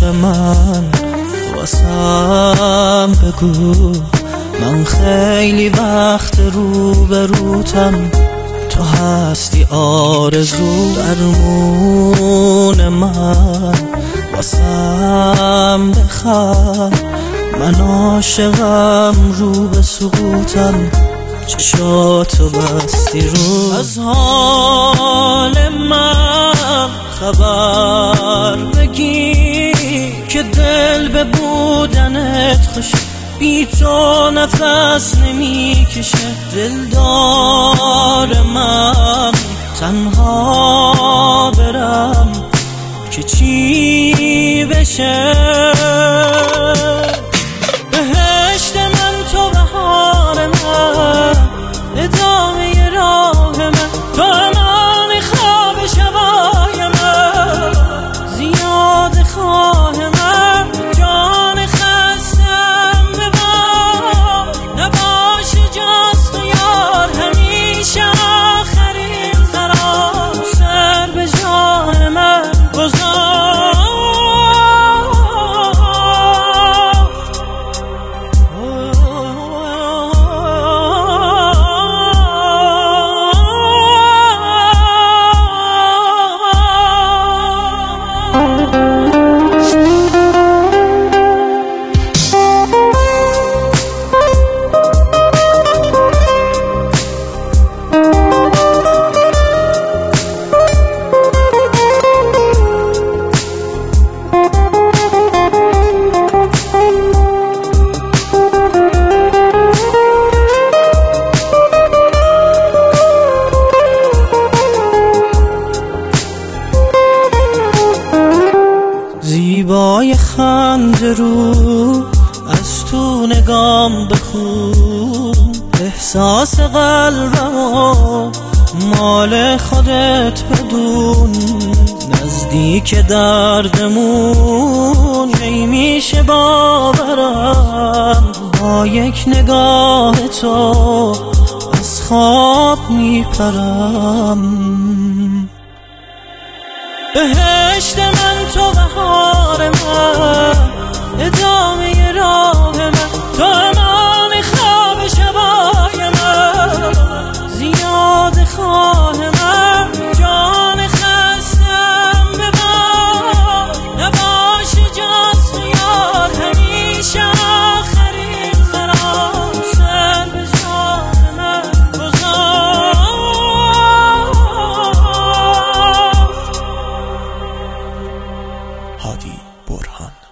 عشق من واسم بگو، من خیلی وقت روبروتم، تو هستی آرزو درمون من، واسم بخند، من عاشقم رو به سقوطم، چشاتو بستی رو. از حال من خبر بگیر که دل به بودنت خوشه، بی تو نفس نمیکشه، دلدار من تنها برم که چی بشه. بهشت من تو بهار من، ادامه راه من، تو امان خواب شبای من، زیاد خواه من، جان خستم ببار، نباشه جز تو یار، همیشه آخرین قرار، سر به جان من گذار. زیبای خنده رو از تو نگام بخون، احساس قلبمو مال خودت بدون، نزدیک دردمون نمیشه باورم، با یک نگاه تو از خواب میپرم. بهشت من تو بهار من، ادامه راه من، تو امان خواب شبای من، زیاد خواه من، جان خستم ببار، نباشه جز تو یار، همیشه آخرین قرار، سر به جان من گذار. هادی برهان.